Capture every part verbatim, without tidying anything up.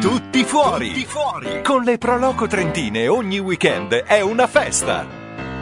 Tutti fuori. Tutti fuori. Con le Pro Loco Trentine ogni weekend è una festa.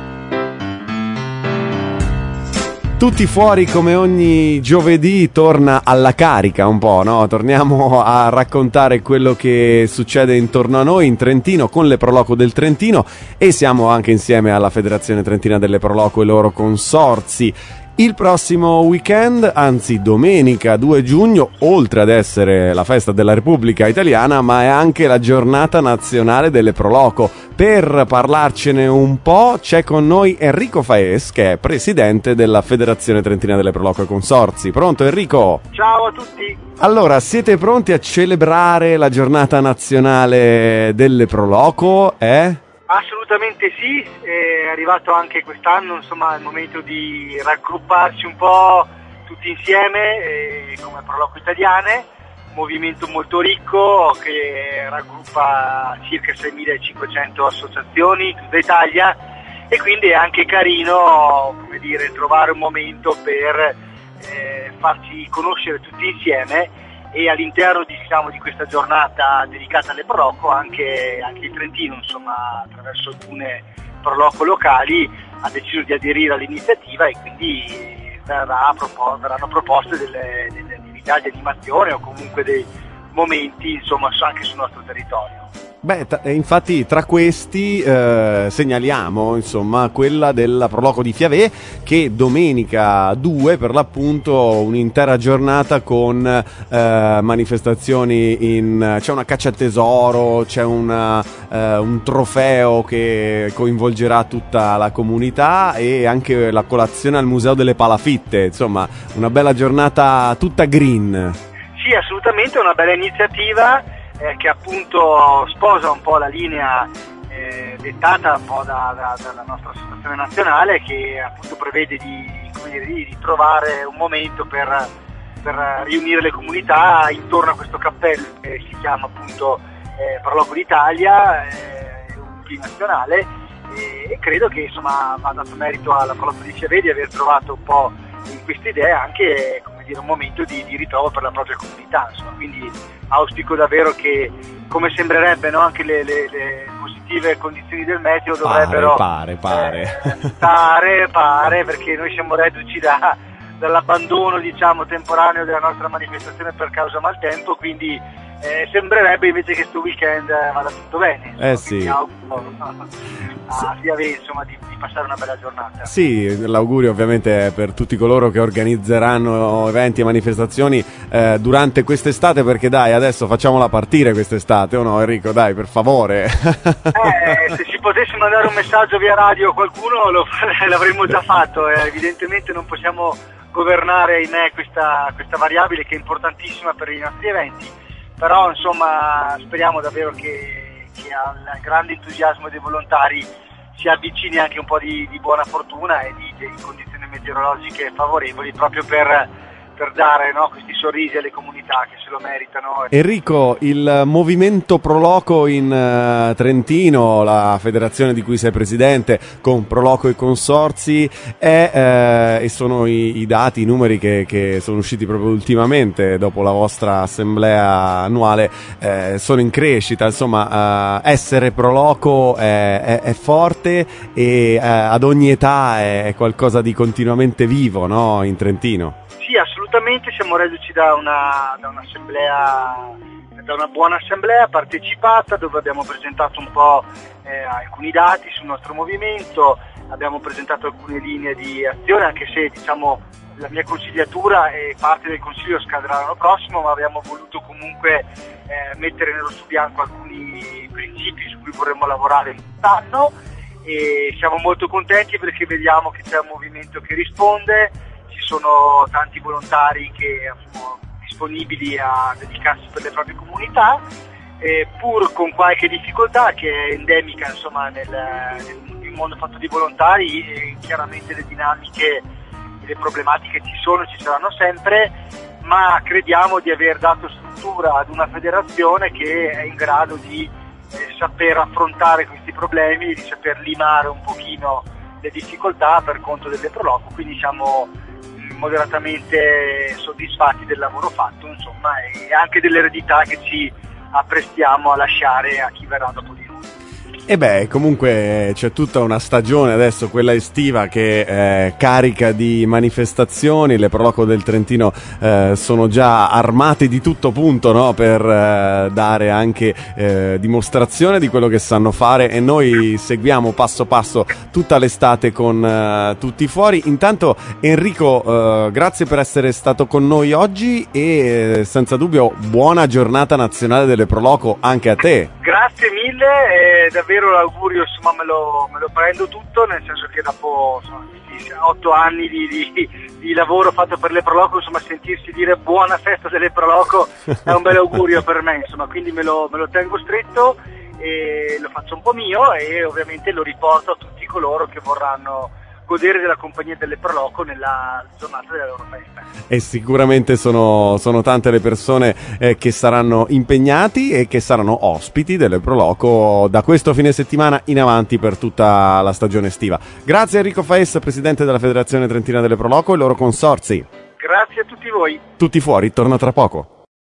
Tutti fuori come ogni giovedì torna alla carica un po', no? Torniamo a raccontare quello che succede intorno a noi in Trentino con le Pro Loco del Trentino e siamo anche insieme alla Federazione Trentina delle Pro Loco e i loro consorzi. Il prossimo weekend, anzi domenica due giugno, oltre ad essere la festa della Repubblica Italiana, ma è anche la giornata nazionale delle Pro Loco. Per parlarcene un po' c'è con noi Enrico Faes, che è presidente della Federazione Trentina delle Pro Loco e Consorzi. Pronto Enrico? Ciao a tutti! Allora, siete pronti a celebrare la giornata nazionale delle Pro Loco? Eh? Assolutamente sì, è arrivato anche quest'anno insomma il momento di raggrupparci un po' tutti insieme eh, come Pro Loco Italiane, un movimento molto ricco che raggruppa circa seimilacinquecento associazioni tutta Italia e quindi è anche carino, come dire, trovare un momento per eh, farci conoscere tutti insieme. E all'interno diciamo, di questa giornata dedicata alle Pro Loco anche, anche il Trentino, insomma, attraverso alcune Pro Loco locali ha deciso di aderire all'iniziativa e quindi verrà propos- verranno proposte delle, delle attività di animazione o comunque dei momenti insomma anche sul nostro territorio. Beh, t- infatti tra questi eh, segnaliamo insomma quella della Pro Loco di Fiavè, che domenica due per l'appunto un'intera giornata con eh, manifestazioni in c'è una caccia al tesoro, c'è una, eh, un trofeo che coinvolgerà tutta la comunità e anche la colazione al Museo delle Palafitte, insomma una bella giornata tutta green. Sì, assolutamente, una bella iniziativa eh, che appunto sposa un po' la linea eh, dettata un po' da, da, dalla nostra associazione nazionale, che appunto prevede di, come dire, di trovare un momento per, per riunire le comunità intorno a questo cappello che si chiama appunto eh, Pro Loco d'Italia, eh, un P nazionale, e, e credo che insomma va dato merito alla Pro Loco di Fiavè di aver trovato un po' in queste idee anche come dire, un momento di, di ritrovo per la propria comunità, insomma. Quindi auspico davvero che, come sembrerebbe, no, anche le, le, le positive condizioni del meteo dovrebbero pare, pare, pare. Eh, pare, pare, perché noi siamo reduci da, dall'abbandono diciamo temporaneo della nostra manifestazione per causa maltempo, quindi eh, sembrerebbe invece che sto weekend vada tutto bene, insomma, eh sì. Auguro a Fiavè insomma di, di passare una bella giornata. Sì, l'augurio ovviamente è per tutti coloro che organizzeranno eventi e manifestazioni eh, durante quest'estate, perché dai, adesso facciamola partire quest'estate, o no Enrico? Dai, per favore. Eh, se ci potesse mandare un messaggio via radio a qualcuno lo, l'avremmo già fatto, eh, evidentemente non possiamo governare ahimè questa, questa variabile che è importantissima per i nostri eventi, però insomma speriamo davvero che, che al grande entusiasmo dei volontari si avvicini anche un po' di, di buona fortuna e di, di condizioni meteorologiche favorevoli proprio per, per dare, no, questi sorrisi alle comunità che se lo meritano. Enrico, il movimento Pro Loco in uh, Trentino, la federazione di cui sei presidente con Pro Loco e Consorzi, è, uh, e sono i, i dati, i numeri che, che sono usciti proprio ultimamente dopo la vostra assemblea annuale, eh, sono in crescita, insomma uh, essere Pro Loco è, è, è forte e uh, ad ogni età è, è qualcosa di continuamente vivo, no, in Trentino. Sì, assolutamente, siamo reduci da, una, da un'assemblea, da una buona assemblea partecipata dove abbiamo presentato un po' eh, alcuni dati sul nostro movimento, abbiamo presentato alcune linee di azione, anche se diciamo la mia consigliatura e parte del consiglio scadrà l'anno prossimo, ma abbiamo voluto comunque eh, mettere nero su bianco alcuni principi su cui vorremmo lavorare quest'anno e siamo molto contenti perché vediamo che c'è un movimento che risponde. Ci sono tanti volontari che sono disponibili a dedicarsi per le proprie comunità, eh, pur con qualche difficoltà che è endemica insomma, nel, nel mondo fatto di volontari, e chiaramente le dinamiche e le problematiche ci sono, ci saranno sempre, ma crediamo di aver dato struttura ad una federazione che è in grado di eh, saper affrontare questi problemi e di saper limare un pochino le difficoltà per conto delle Pro Loco, quindi siamo moderatamente soddisfatti del lavoro fatto, insomma, e anche dell'eredità che ci apprestiamo a lasciare a chi verrà dopo di noi. E beh, comunque c'è tutta una stagione adesso, quella estiva, che è carica di manifestazioni. Le Pro Loco del Trentino eh, sono già armate di tutto punto, no? Per eh, dare anche eh, dimostrazione di quello che sanno fare, e noi seguiamo passo passo tutta l'estate con eh, tutti fuori. Intanto Enrico, eh, grazie per essere stato con noi oggi e eh, senza dubbio buona giornata nazionale delle Pro Loco anche a te. Grazie mille, e davvero l'augurio, insomma, me lo, me lo prendo tutto, nel senso che dopo insomma, otto anni di, di, di lavoro fatto per le Pro Loco, insomma, sentirsi dire buona festa delle Pro Loco è un bel augurio per me, insomma, quindi me lo, me lo tengo stretto e lo faccio un po' mio, e ovviamente lo riporto a tutti coloro che vorranno godere della compagnia delle Pro Loco nella giornata della loro festa. E sicuramente sono, sono tante le persone eh, che saranno impegnati e che saranno ospiti delle Pro Loco da questo fine settimana in avanti per tutta la stagione estiva. Grazie Enrico Faes, presidente della Federazione Trentina delle Pro Loco e loro consorzi. Grazie a tutti voi. Tutti fuori, torna tra poco.